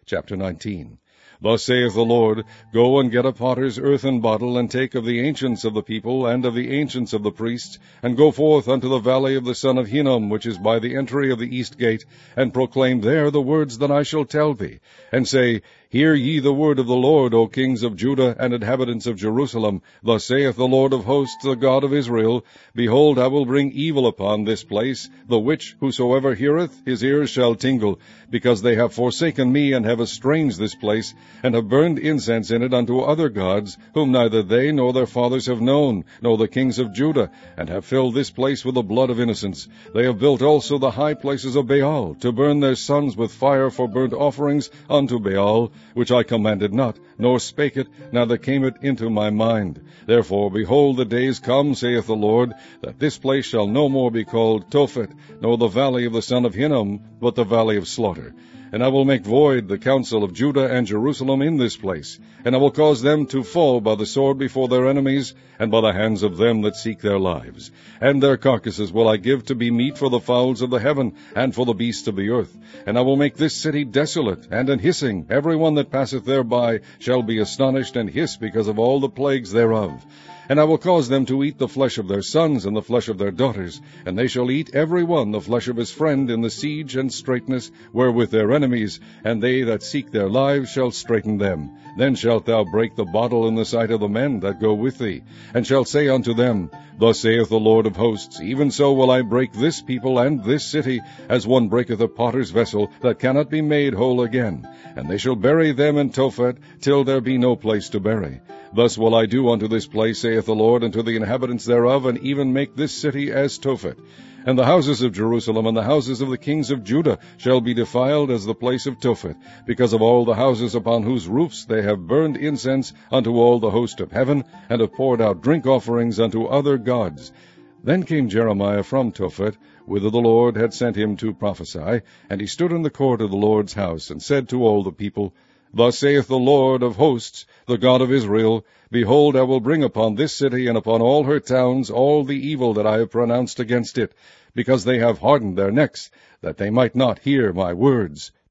Chapter 19. Thus saith the Lord, Go and get a potter's earthen bottle, and take of the ancients of the people, and of the ancients of the priests, and go forth unto the valley of the son of Hinnom, which is by the entry of the east gate, and proclaim there the words that I shall tell thee, and say, Hear ye the word of the Lord, O kings of Judah and inhabitants of Jerusalem. Thus saith the Lord of hosts, the God of Israel, Behold, I will bring evil upon this place, the which whosoever heareth, his ears shall tingle, because they have forsaken me, and have estranged this place, and have burned incense in it unto other gods, whom neither they nor their fathers have known, nor the kings of Judah, and have filled this place with the blood of innocents. They have built also the high places of Baal, to burn their sons with fire for burnt offerings unto Baal, which I commanded not, nor spake it, neither came it into my mind. Therefore, behold, the days come, saith the Lord, that this place shall no more be called Tophet, nor the valley of the son of Hinnom, but the valley of slaughter. And I will make void the counsel of Judah and Jerusalem in this place, and I will cause them to fall by the sword before their enemies, and by the hands of them that seek their lives. And their carcasses will I give to be meat for the fowls of the heaven, and for the beasts of the earth. And I will make this city desolate, and an hissing. Every one that passeth thereby shall be astonished, and hiss because of all the plagues thereof. And I will cause them to eat the flesh of their sons, and the flesh of their daughters, and they shall eat every one the flesh of his friend in the siege and straitness wherewith their enemies, and they that seek their lives shall straiten them. Then shalt thou break the bottle in the sight of the men that go with thee, and shalt say unto them, Thus saith the Lord of hosts, Even so will I break this people and this city, as one breaketh a potter's vessel, that cannot be made whole again. And they shall bury them in Tophet, till there be no place to bury. Thus will I do unto this place, saith the Lord, and to the inhabitants thereof, and even make this city as Tophet. And the houses of Jerusalem and the houses of the kings of Judah shall be defiled as the place of Tophet, because of all the houses upon whose roofs they have burned incense unto all the host of heaven, and have poured out drink offerings unto other gods. Then came Jeremiah from Tophet, whither the Lord had sent him to prophesy, and he stood in the court of the Lord's house, and said to all the people, Thus saith the Lord of hosts, the God of Israel, Behold, I will bring upon this city and upon all her towns all the evil that I have pronounced against it, because they have hardened their necks, that they might not hear my words.